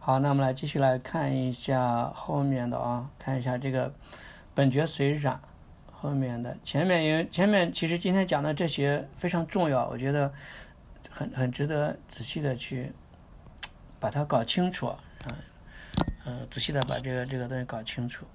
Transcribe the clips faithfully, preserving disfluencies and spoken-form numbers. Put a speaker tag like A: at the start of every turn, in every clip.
A: 好，那我们来继续来看一下后面的啊，看一下这个本觉随染后面的前面，因为前面其实今天讲的这些非常重要，我觉得很很值得仔细的去把它搞清楚啊，嗯、呃，仔细的把这个这个东西搞清楚。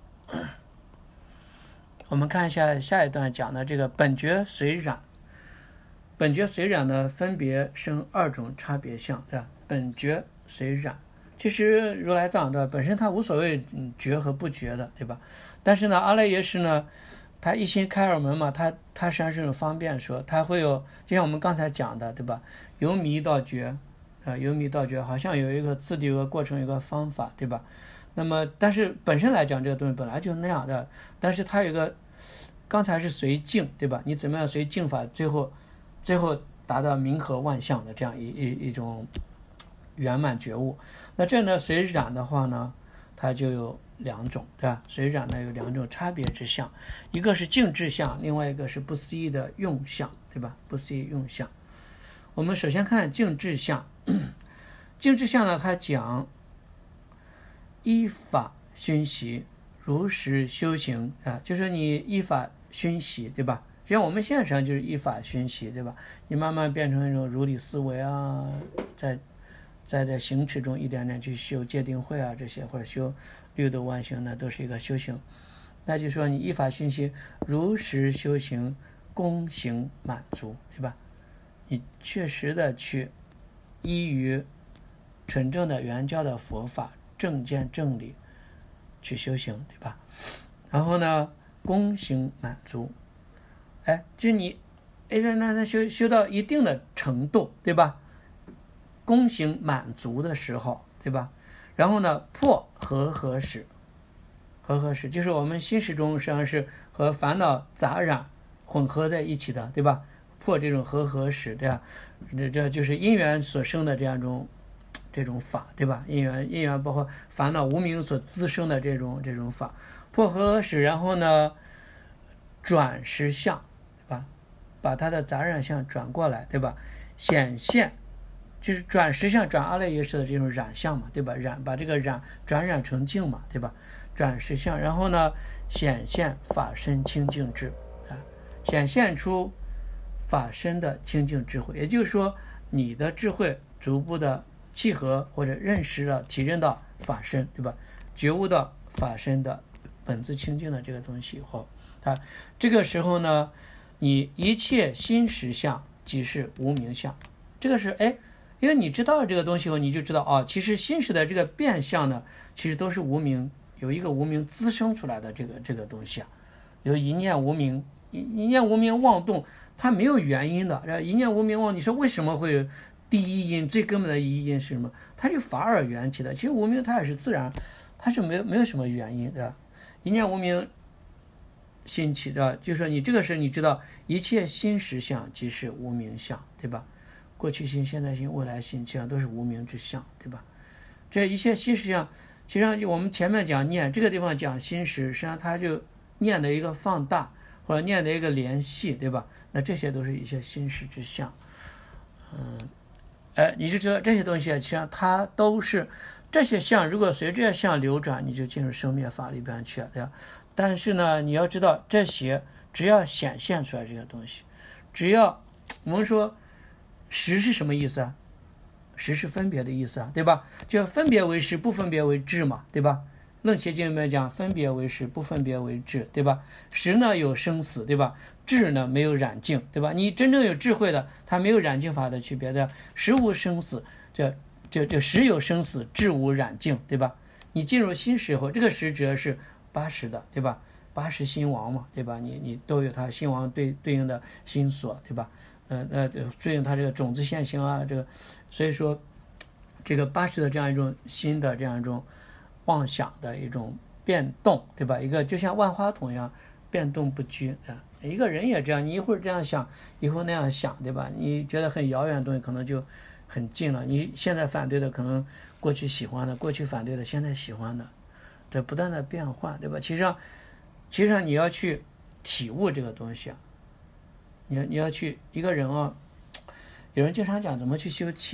A: 我们看一下下一段讲的这个本觉随染，本觉随染呢，分别生二种差别相，对吧？本觉随染。其实如来藏的本身它无所谓觉和不觉的，对吧？但是呢，阿赖耶识呢，他一心开二门嘛，他他实际上是种方便说，他会有，就像我们刚才讲的，对吧？由迷到觉，呃，由迷到觉，好像有一个次第，有个过程，有个方法，对吧？那么，但是本身来讲，这个东西本来就那样的，但是它有一个，刚才是随境，对吧？你怎么样随境法，最后，最后达到明和万象的这样一一一种圆满觉悟。那这呢，随染的话呢，它就有两种，对吧？随染呢有两种差别之相，一个是净智相，另外一个是不思议的用相，对吧？不思议用相。我们首先看净智相，净智相呢，它讲依法熏习，如实修行啊，就是你依法熏习，对吧？像我们现在实际上就是依法熏习，对吧？你慢慢变成一种如理思维啊，在在在行持中一点点去修戒定慧啊，这些或者修六度万行呢，都是一个修行。那就说你依法熏习，如实修行，功行满足，对吧？你确实的去依于纯正的原教的佛法正见正理去修行，对吧？然后呢，功行满足，哎，就你哎那那修修到一定的程度，对吧？功行满足的时候，对吧？然后呢，破和合识，和合识就是我们心识中实际上是和烦恼杂染混合在一起的，对吧？破这种和合识，对吧？这这就是因缘所生的这样一种这种法，对吧？因缘因缘包括烦恼无明所滋生的这种这种法，破和合识，然后呢，转实相，对吧？把它的杂染相转过来，对吧？显现。就是转实相，转阿赖耶识的这种染相嘛，对吧？染把这个染转染成净嘛，对吧？转实相，然后呢，显现法身清净智啊，显现出法身的清净智慧，也就是说，你的智慧逐步的契合或者认识了、体认到法身，对吧？觉悟到法身的本自清净的这个东西以后，啊，这个时候呢，你一切心实相即是无明相，这个是哎。因为你知道了这个东西后，你就知道哦，其实心识的这个变相呢，其实都是无明，有一个无明滋生出来的这个这个东西啊，有一念无明，一一念无明妄动，它没有原因的，一念无明妄，你说为什么会有第一因？最根本的一因是什么？它是法尔缘起的。其实无明它也是自然，它是没有没有什么原因的。一念无明兴起的，就是说你这个是你知道一切心识相即是无明相，对吧？过去心、现在心、未来心，实际上都是无明之相，对吧？这一切心识相，实际上就我们前面讲念，这个地方讲心识，实际上它就念的一个放大，或者念的一个联系，对吧？那这些都是一些心识之相。嗯，哎，你就知道这些东西，实际上它都是这些相，如果随这些相流转，你就进入生灭法里边去了，对吧？但是呢，你要知道这些只要显现出来这个东西，只要我们说。识是什么意思啊？识是分别的意思啊，对吧？就分别为识，不分别为智嘛，对吧？楞伽经里面讲分别为识，不分别为智，对吧？识呢有生死，对吧？智呢没有染净，对吧？你真正有智慧的，它没有染净法的区别的，识无生死，这这这识有生死，智无染净，对吧？你进入心识后，这个识指的是八识的，对吧？八识心王嘛，对吧？你你都有它心王对对应的心所，对吧？呃呃，对应它这个种子现行啊，这个，所以说，这个八识的这样一种新的这样一种妄想的一种变动，对吧？一个就像万花筒一样变动不居啊。一个人也这样，你一会儿这样想，一会儿那样想，对吧？你觉得很遥远的东西，可能就很近了。你现在反对的，可能过去喜欢的，过去反对的，现在喜欢的，这不断的变换，对吧？其实上，其实上你要去体悟这个东西啊。你要你要去一个人啊，有人经常讲怎么去修气脉，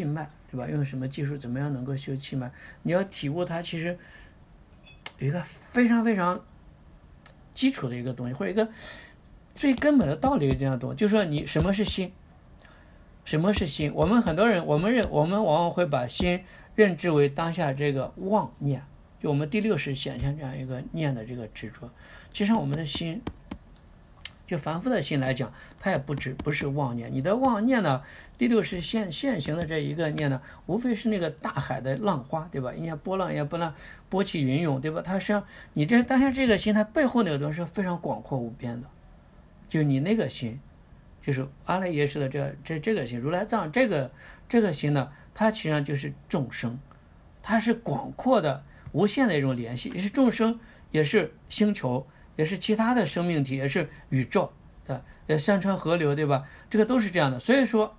A: 对吧？用什么技术怎么样能够修气脉？你要体悟它其实有一个非常非常基础的一个东西，或者一个最根本的道理这样懂，就是说你什么是心，什么是心？我们很多人，我们认我们往往会把心认知为当下这个妄念，就我们第六识显现这样一个念的这个执着。其实我们的心，就凡夫的心来讲，它也不只不是妄念。你的妄念呢，第六识现现行的这一个念呢，无非是那个大海的浪花，对吧？你看波浪也波浪，波起云涌，对吧？它实际上你这当下这个心，它背后那个东西是非常广阔无边的。就你那个心，就是阿赖耶识的这这这个心，如来藏这个这个心呢，它实际上就是众生，它是广阔的、无限的一种联系，也是众生，也是星球，也是其他的生命体，也是宇宙的，也山川河流，对吧？这个都是这样的。所以说，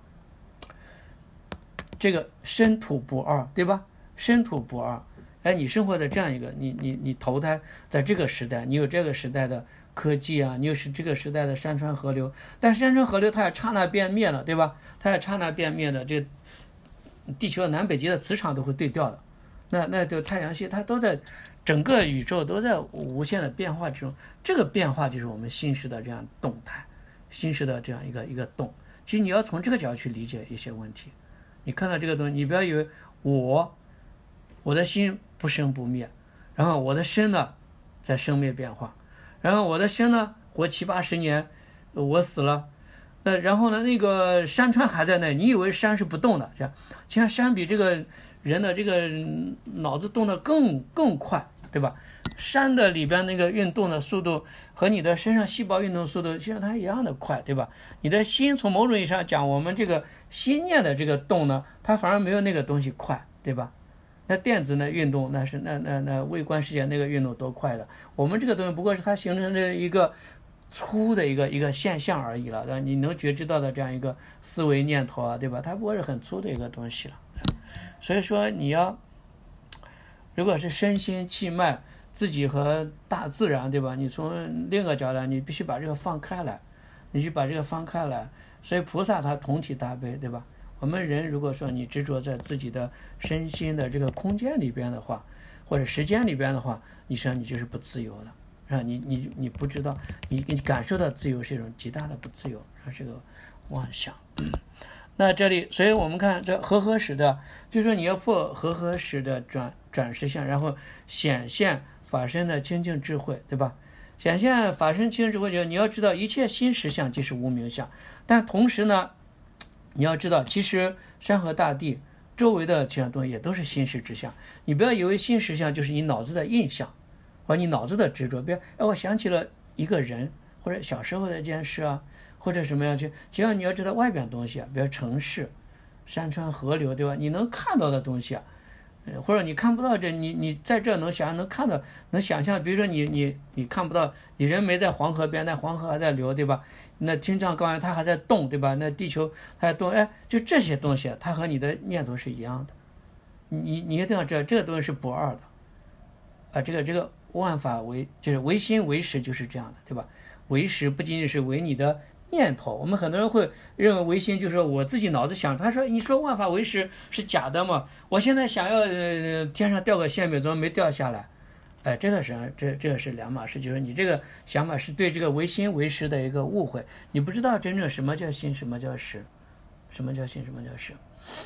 A: 这个身土不二，对吧？身土不二。哎，你生活在这样一个，你你你投胎在这个时代，你有这个时代的科技啊，你又是这个时代的山川河流，但山川河流它也刹那变灭了，对吧？它也刹那变灭的，这地球的南北极的磁场都会对调的，那那就太阳系它都在整个宇宙都在无限的变化之中，这个变化就是我们心识的这样动态，心识的这样一个一个动。其实你要从这个角度去理解一些问题，你看到这个东西，你不要以为我我的心不生不灭，然后我的身呢在生灭变化，然后我的身呢活七八十年，我死了，那然后呢那个山川还在那，你以为山是不动的，这样其实山比这个人的这个脑子动得更更快，对吧？山的里边那个运动的速度和你的身上细胞运动速度其实它一样的快，对吧？你的心从某种意义上讲，我们这个心念的这个动呢，它反而没有那个东西快，对吧？那电子呢运动，那是那那那微观世界那个运动多快的，我们这个东西不过是它形成的一个粗的一个一个现象而已了，你能觉知到的这样一个思维念头啊，对吧？它不过是很粗的一个东西了。所以说你要如果是身心气脉自己和大自然，对吧？你从另一个角度你必须把这个放开来，你去把这个放开来。所以菩萨他同体大悲，对吧？我们人如果说你执着在自己的身心的这个空间里边的话，或者时间里边的话，你实际上你就是不自由的，是吧？你你你不知道，你你感受到自由是一种极大的不自由，是个妄想。那这里，所以我们看这和合识的，就是说你要破和合识的转转识相，然后显现法身的清净智慧，对吧？显现法身清净智慧，就你要知道一切心识相即是无明相，但同时呢，你要知道其实山河大地周围的这样东西也都是心识之相，你不要以为心识相就是你脑子的印象或你脑子的执着，别哎我想起了一个人或者小时候的一件事啊，或者什么样去，只要你要知道外边东西啊，比如城市山川河流，对吧？你能看到的东西啊，或者你看不到，这你你在这能想能看到能想象，比如说你你你看不到，你人没在黄河边，但黄河还在流，对吧？那青藏高原它还在动，对吧？那地球还在动，哎，就这些东西它和你的念头是一样的，你你一定要知道这个东西是不二的啊，这个这个万法唯就是唯心唯识就是这样的，对吧？唯识不仅仅是唯你的念头，我们很多人会认为唯心就是说我自己脑子想，他说你说万法唯识是假的吗？我现在想要、呃、天上掉个馅饼怎么没掉下来？哎，这个是这这个是两码事，就是你这个想法是对这个唯心唯识的一个误会，你不知道真正什么叫心，什么叫识，什么叫心，什么叫识。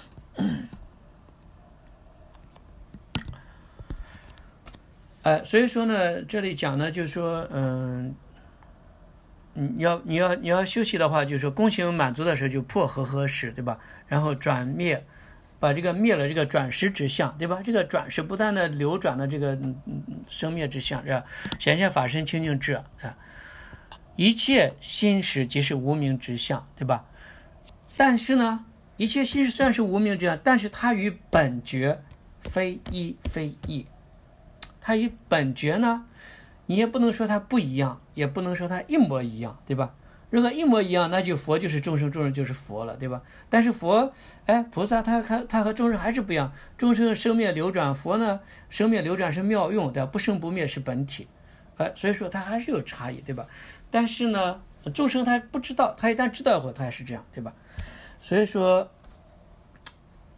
A: 哎，所以说呢，这里讲呢，就是说，嗯。你要你要你要休息的话，就是说功行满足的时候就破和合识，对吧？然后转灭，把这个灭了这个转识之相，对吧？这个转是不断的流转的这个生灭之相，是吧？显现法身清净智啊，一切心识即是无明之相，对吧？但是呢，一切心识虽然是无明之相，但是它与本觉非一非异，它与本觉呢？你也不能说它不一样，也不能说它一模一样，对吧？如果一模一样，那就佛就是众生，众生就是佛了，对吧？但是佛，哎，菩萨他他他和众生还是不一样，众生生灭流转，佛呢生灭流转是妙用，对吧？不生不灭是本体，哎，所以说它还是有差异，对吧？但是呢，众生他不知道，他一旦知道以后，他还是这样，对吧？所以说，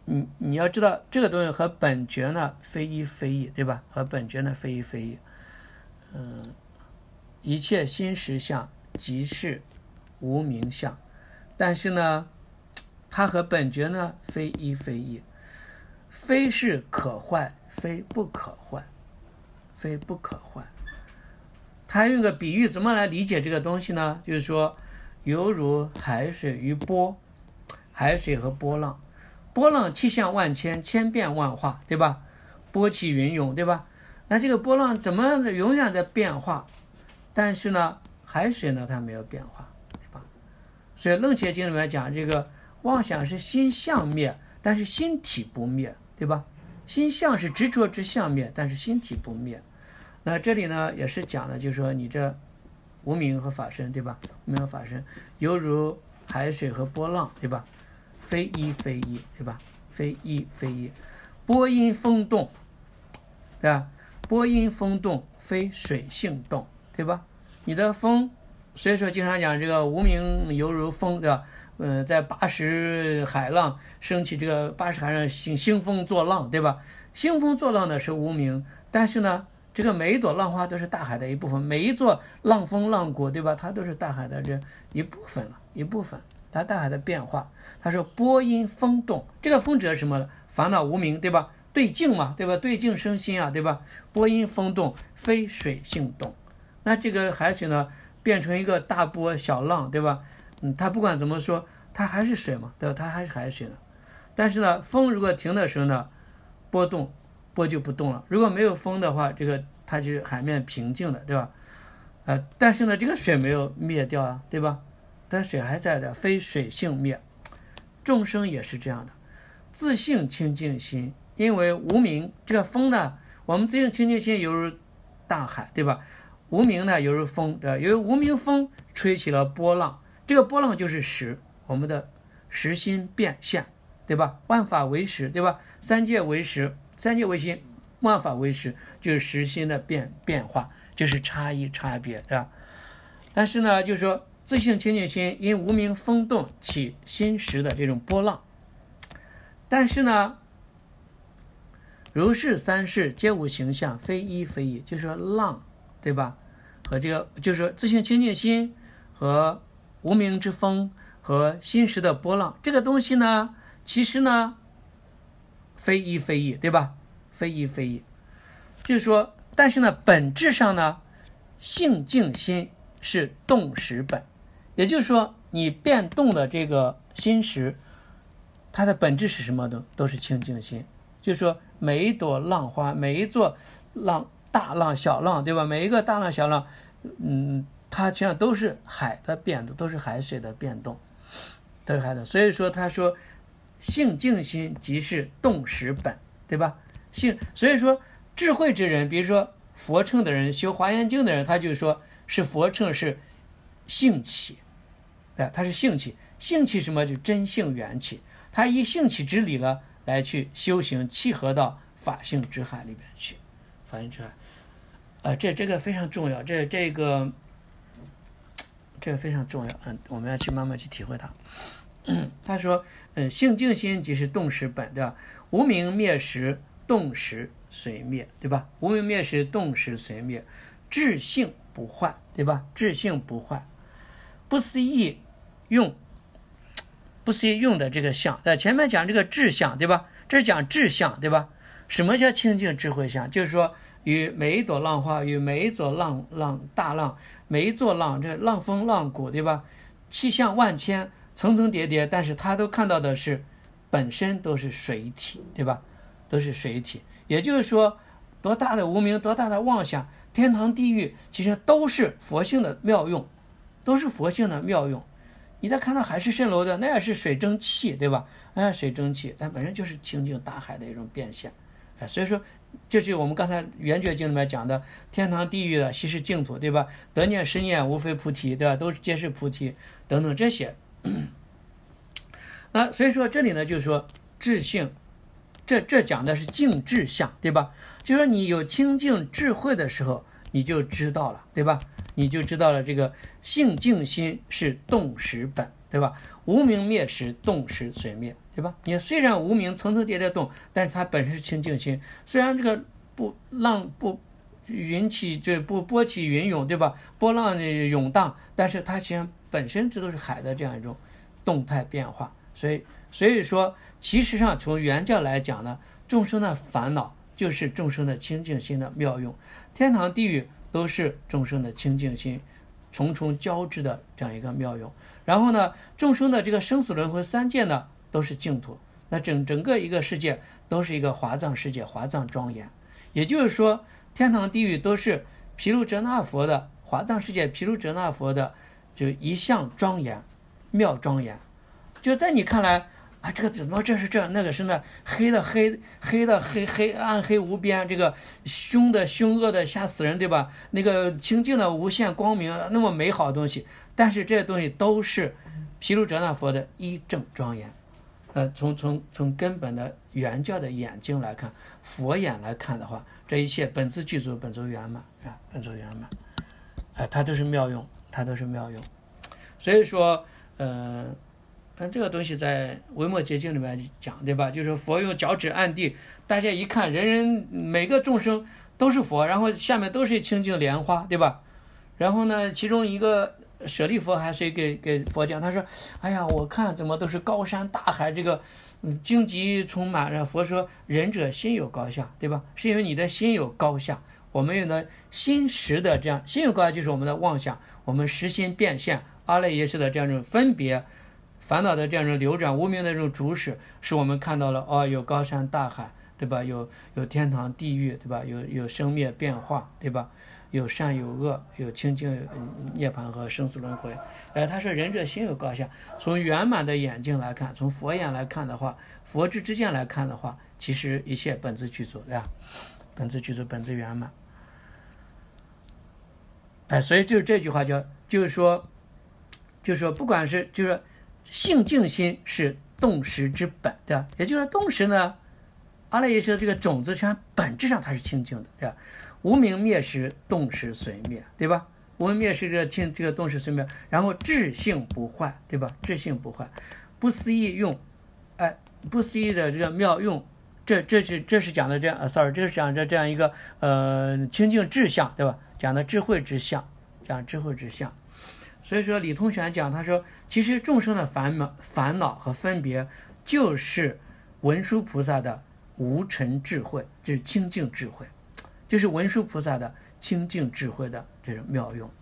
A: 你你要知道这个东西和本觉呢非一非异，对吧？和本觉呢非一非异。嗯，一切心实相即是无明相，但是呢，它和本觉呢非一非异，非是可坏，非不可坏，非不可坏。他用个比喻怎么来理解这个东西呢？就是说，犹如海水与波，海水和波浪。波浪气象万千，千变万化，对吧？波起云涌，对吧？那这个波浪怎么永远在变化？但是呢，海水呢，它没有变化，对吧？所以楞伽经里面讲，这个妄想是心相灭，但是心体不灭，对吧？心相是执着之相灭，但是心体不灭。那这里呢，也是讲的，就是说你这无明和法身，对吧？无明和法身犹如海水和波浪，对吧？非一非一，对吧？非一非一，波音风动，对吧？波音风动非水性动，对吧？你的风，所以说经常讲这个无明犹如风，对吧？嗯、呃，在八十海浪升起，这个八十海浪兴兴风作浪，对吧？兴风作浪的是无明，但是呢，这个每一朵浪花都是大海的一部分，每一座浪峰浪谷，对吧？它都是大海的这一部分了，一部分。它大海的变化，他说波音风动，这个风指的什么？烦恼无明，对吧？对境嘛，对吧？对境生心啊，对吧？波音风动非水性动，那这个海水呢，变成一个大波小浪，对吧？嗯，它不管怎么说，它还是水嘛，对吧？它还是海水呢。但是呢，风如果停的时候呢，波动，波就不动了。如果没有风的话，这个它就是海面平静的，对吧？呃，但是呢，这个水没有灭掉啊，对吧？但水还在的，非水性灭。众生也是这样的，自性清净心，因为无明，这个风呢，我们自性清净心犹如大海，对吧？无明呢犹如风，对吧？由于无明风吹起了波浪，这个波浪就是识，我们的识心变现，对吧？万法为识，对吧？三界为识，三界为心，万法为识，就是识心的变变化，就是差异差别，对吧？但是呢，就是说自性清净心因无明风动起心识的这种波浪，但是呢，如是三世皆无形象，非一非一，就是说浪，对吧？和这个就是说自性清净心和无明之风和心识的波浪，这个东西呢，其实呢，非一非一，对吧？非一非一，就是说，但是呢，本质上呢，性净心是动识本。也就是说，你变动的这个心识，它的本质是什么的？都是清净心。就是说，每一朵浪花，每一座浪，大浪、小浪，对吧？每一个大浪、小浪，嗯，它实际上都是海的变动，都是海水的变动，都是海的。所以说，他说，性净心即是动识本，对吧？性，所以说，智慧之人，比如说佛乘的人，修华严经的人，他就说是佛乘是性起。对，它是性起，性起什么？就真性缘起，它以性起之理了来去修行，契合到法性之海里边去，法性之海，呃，这这个非常重要，这这个这个非常重要，嗯，我们要去慢慢去体会它。他说，嗯，性净心即是动识本，对吧？无明灭时，动识随灭，对吧？无明灭时，动识随灭，智性不坏，对吧？智性不坏，不思议。用不思议用的这个相，在前面讲这个智相，对吧？这是讲智相，对吧？什么叫清净智慧相？就是说，与每一朵浪花，与每一座浪浪大浪，每一座浪，这浪峰浪谷，对吧？气象万千，层层叠叠，但是他都看到的是本身都是水体，对吧？都是水体。也就是说，多大的无明，多大的妄想，天堂地狱，其实都是佛性的妙用，都是佛性的妙用。你再看到海市蜃楼的，那也是水蒸气，对吧？哎，水蒸气，它本身就是清净大海的一种变现。哎，所以说，这就是我们刚才圆觉经里面讲的天堂地狱的悉是净土，对吧？得念失念无非菩提，对吧？都皆是菩提等等这些。那所以说这里呢，就是说智性，这这讲的是净智相，对吧？就是说你有清净智慧的时候，你就知道了，对吧？你就知道了这个性净心是动识本，对对吧？无名灭时，动时随灭，对吧？你虽然无名层层叠叠动，但是它本身是清净心。虽然这个不浪不云起，这不波起云涌，对吧？波浪涌荡，但是它实际上本身这都是海的这样一种动态变化。所以，所以说，其实上从原教来讲呢，众生的烦恼就是众生的清净心的妙用，天堂地狱都是众生的清净心重重交织的这样一个妙用。然后呢，众生的这个生死轮回三界呢都是净土，那整整个一个世界都是一个华藏世界，华藏庄严。也就是说，天堂地狱都是毗卢遮那佛的华藏世界，毗卢遮那佛的就一向庄严，妙庄严。就在你看来啊，这个怎么这是这，那个是那，黑的黑黑的黑黑暗黑无边，这个凶的凶恶的吓死人，对吧？那个清净的无限光明，那么美好的东西，但是这些东西都是毗卢遮那佛的一正庄严。呃，从从从根本的原教的眼睛来看，佛眼来看的话，这一切本自具足，本足圆满啊，本足圆满，啊、呃，它都是妙用，它都是妙用。所以说，呃。嗯，这个东西在维摩诘经里面讲，对吧？就是佛用脚趾按地，大家一看，人人每个众生都是佛，然后下面都是清净莲花，对吧？然后呢，其中一个舍利佛还是给给佛讲，他说：“哎呀，我看怎么都是高山大海，这个荆棘充满。”然后佛说：“仁者心有高下，对吧？是因为你的心有高下。我们有呢心识的这样，心有高下就是我们的妄想，我们识心变现，阿赖耶识的这样一种分别。”烦恼的这样一种流转，无明的这种主使，使我们看到了哦，有高山大海，对吧？有有天堂地狱，对吧？有有生灭变化，对吧？有善有恶，有清净涅槃和生死轮回。呃，他说仁者心有高下。从圆满的眼睛来看，从佛眼来看的话，佛之之见来看的话，其实一切本自具足，对吧？本自具足，本自圆满。哎，所以就是这句话叫，就是说，就是说，不管是就是。性净心是动识之本，对吧？也就是动识呢，阿赖耶识的这个种子，实际上本质上它是清净的，对吧？无明灭时，动识随灭，对吧？无明灭时这清这个动识随灭，然后智性不坏，对吧？智性不坏，不思议用，哎，不思议的这个妙用，这这是这是讲的这样、啊、，sorry， 这是讲的这样一个呃清净智相，对吧？讲的智慧之相，讲智慧之相。所以说李通玄讲，他说其实众生的烦恼烦恼和分别就是文殊菩萨的无尘智慧，就是清净智慧，就是文殊菩萨的清净智慧的这种妙用。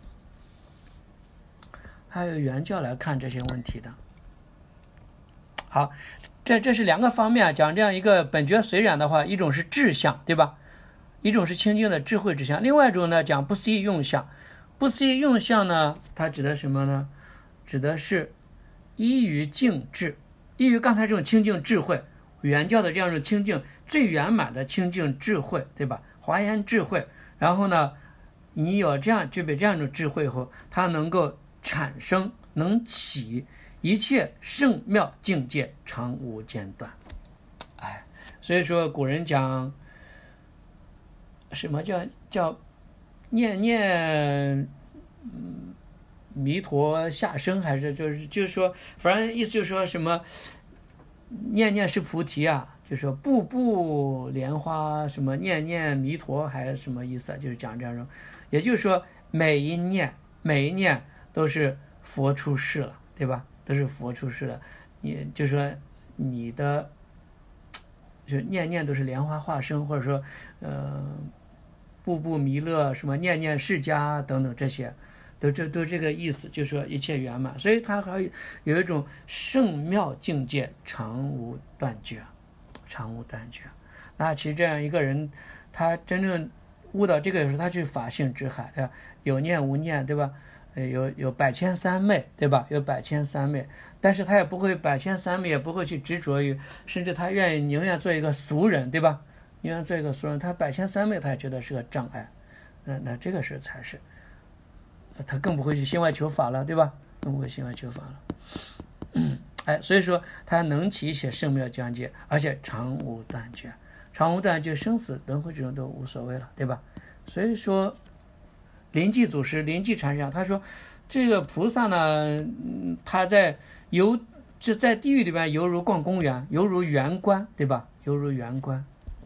A: 还有原教来看这些问题的。好，这这是两个方面讲这样一个本觉随染的话，一种是智相，对吧？一种是清净的智慧之相，另外一种呢讲不思议用相。不思议用相呢，它指的什么呢？指的是依于净智，依于刚才这种清净智慧，原教的这样一种清净最圆满的清净智慧，对吧？华严智慧。然后呢，你有这样具备这样一种智慧后，它能够产生能起一切圣妙境界，常无间断。哎，所以说古人讲什么叫叫念念嗯弥陀下生，还是就是就是说，反正意思就是说什么念念是菩提啊，就是说步步莲花什么念念弥陀，还是什么意思啊？就是讲这样，也就是说每一念每一念都是佛出世了，对吧？都是佛出世了，你就说你的就念念都是莲花化身，或者说呃步步弥勒，什么念念释迦等等，这些都这都这个意思，就是说一切圆满。所以它还有一种圣妙境界，常无断绝，常无断绝。那其实这样一个人，他真正悟到这个时候，他去法性之海，对吧？有念无念，对吧？有有百千三昧，对吧？有百千三昧，但是他也不会百千三昧，也不会去执着于，甚至他愿意宁愿做一个俗人，对吧？宁愿做一个俗人，他百千三昧他也觉得是个障碍，那那这个是才是，他更不会去心外求法了，对吧？更不会心外求法了。哎，所以说他能起一些圣妙境界，而且常无断绝，常无断绝，生死轮回之中都无所谓了，对吧？所以说临济祖师临济禅师讲，他说这个菩萨呢，他在游就在地狱里边犹如逛公园，犹如园观，对吧？犹如园观，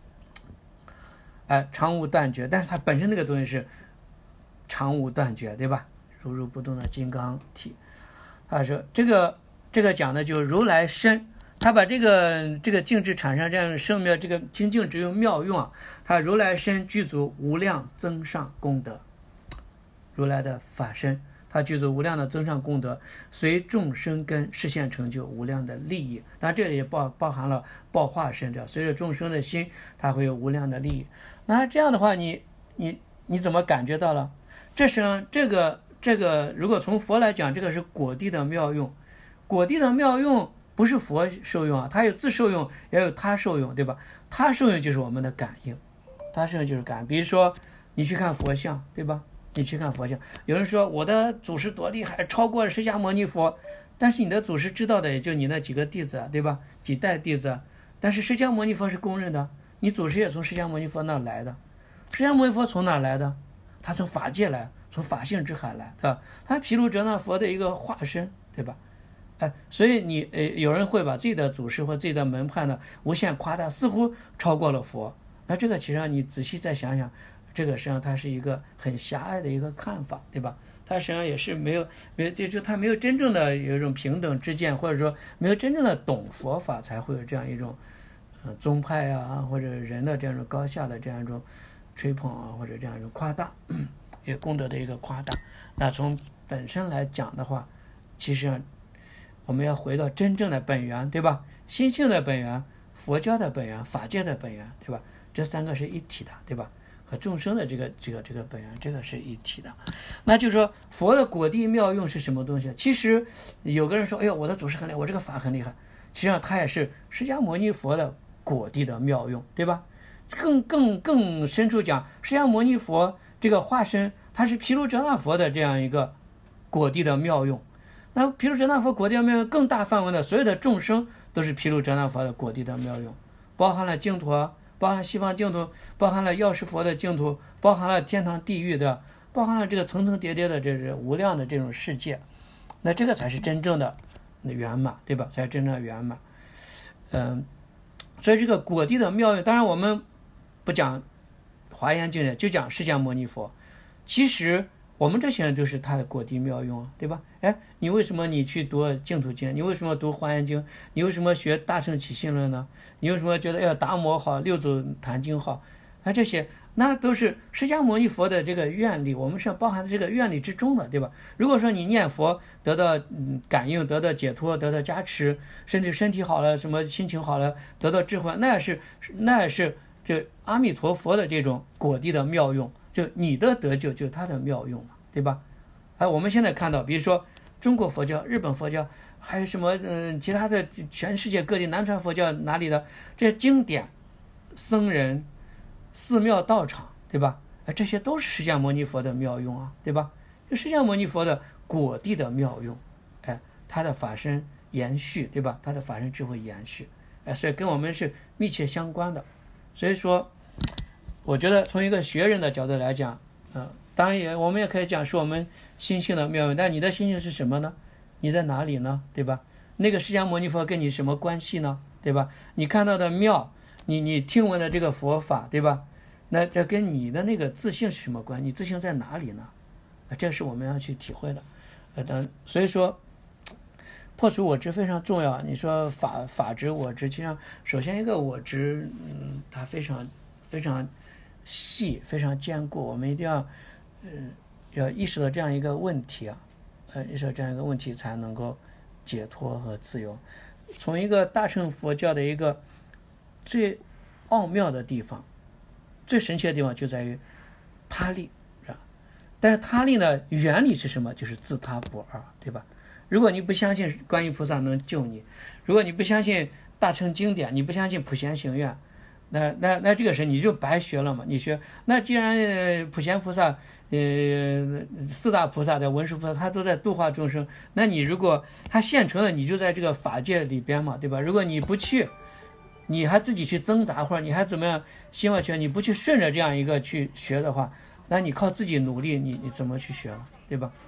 A: 哎，常无断绝，但是它本身那个东西是常无断绝，对吧？如如不动的金刚体。他说这个这个讲的就是如来身，他把这个这个净智产生这样圣妙这个清净只用妙用啊，他如来身具足无量增上功德，如来的法身，他具足无量的增上功德，随众生根实现成就无量的利益。当然这里也包包含了报化身的，随着众生的心，他会有无量的利益。那这样的话，你你你怎么感觉到了？这是这个这个，如果从佛来讲，这个是果地的妙用。果地的妙用不是佛受用啊，它有自受用，也有他受用，对吧？他受用就是我们的感应，他受用就是感应。比如说你去看佛像，对吧？你去看佛像，有人说我的祖师多厉害，超过了释迦牟尼佛，但是你的祖师知道的也就你那几个弟子，对吧？几代弟子，但是释迦牟尼佛是公认的，你祖师也从释迦牟尼佛那来的。释迦牟尼佛从哪来的？他从法界来，从法性之海来，对吧？他毗卢遮那佛的一个化身，对吧？哎，所以你呃，有人会把自己的祖师或自己的门派呢无限夸大，似乎超过了佛。那这个其实上你仔细再想想，这个实际上它是一个很狭隘的一个看法，对吧？它实际上也是没有没有，就他没有真正的有一种平等之见，或者说没有真正的懂佛法，才会有这样一种呃宗派啊或者人的这样一种高下的这样一种吹捧啊，或者这样一种夸大，也功德的一个夸大。那从本身来讲的话，其实上我们要回到真正的本源，对吧？心性的本源，佛教的本源，法界的本源，对吧？这三个是一体的，对吧？和众生的这个这个这个本源，这个是一体的。那就是说，佛的果地妙用是什么东西？其实有个人说：“哎呦，我的祖师很厉害，我这个法很厉害。”实际上，他也是释迦牟尼佛的果地的妙用，对吧？更更更深处讲，释迦牟尼佛这个化身，他是毗卢遮那佛的这样一个果地的妙用。那毗卢遮那佛果地的妙用更大范围的，所有的众生都是毗卢遮那佛的果地的妙用，包含了净土，包含西方净土，包含了药师佛的净土，包含了天堂地狱的，包含了这个层层叠叠的这是无量的这种世界。那这个才是真正的圆满，对吧？才是真正的圆满。嗯，所以这个果地的妙用，当然我们不讲华严经典，就讲释迦牟尼佛。其实我们这些人都是他的果地妙用啊，对吧？哎，你为什么你去读净土经？你为什么读华严经？你为什么学大乘起信论呢？你为什么觉得要达摩好，六祖坛经好？啊，这些那都是释迦牟尼佛的这个愿力，我们是包含在这个愿力之中的，对吧？如果说你念佛得到嗯感应，得到解脱，得到加持，甚至身体好了，什么心情好了，得到智慧，那是那是就阿弥陀佛的这种果地的妙用。就你的得救就是他的妙用嘛，对吧？哎，我们现在看到，比如说中国佛教、日本佛教，还有什么嗯其他的全世界各地南传佛教哪里的这些经典、僧人、寺庙、道场，对吧？哎，这些都是释迦牟尼佛的妙用啊，对吧？就释迦牟尼佛的果地的妙用，哎，他的法身延续，对吧？他的法身智慧延续，哎，所以跟我们是密切相关的。所以说，我觉得从一个学人的角度来讲，呃，当然也我们也可以讲是我们心性的妙用，但你的心性是什么呢？你在哪里呢？对吧？那个释迦牟尼佛跟你什么关系呢？对吧？你看到的妙，你你听闻的这个佛法，对吧？那这跟你的那个自性是什么关系？你自性在哪里呢？这是我们要去体会的。呃，等所以说，破除我执非常重要。你说法法执我执，其实上首先一个我执，嗯，它非常非常细，非常坚固。我们一定要，呃，要意识到这样一个问题啊，呃，意识到这样一个问题，才能够解脱和自由。从一个大乘佛教的一个最奥妙的地方，最神奇的地方就在于他力，是吧？但是他力呢，原理是什么？就是自他不二，对吧？如果你不相信观音菩萨能救你，如果你不相信大乘经典，你不相信普贤行愿，那那那这个是你就白学了嘛？你学那既然、呃、普贤菩萨、呃四大菩萨的文殊菩萨，他都在度化众生，那你如果他现成的，你就在这个法界里边嘛，对吧？如果你不去，你还自己去挣扎，或者你还怎么样心外学，你不去顺着这样一个去学的话，那你靠自己努力，你你怎么去学了，对吧？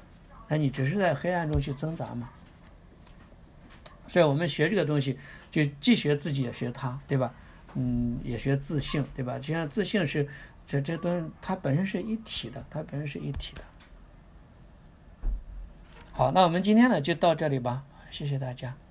A: 那你只是在黑暗中去挣扎嘛。所以我们学这个东西，就既学自己也学他，对吧？嗯，也学自性，对吧？就像自性是这这东西，它本身是一体的，它本身是一体的。好，那我们今天呢就到这里吧，谢谢大家。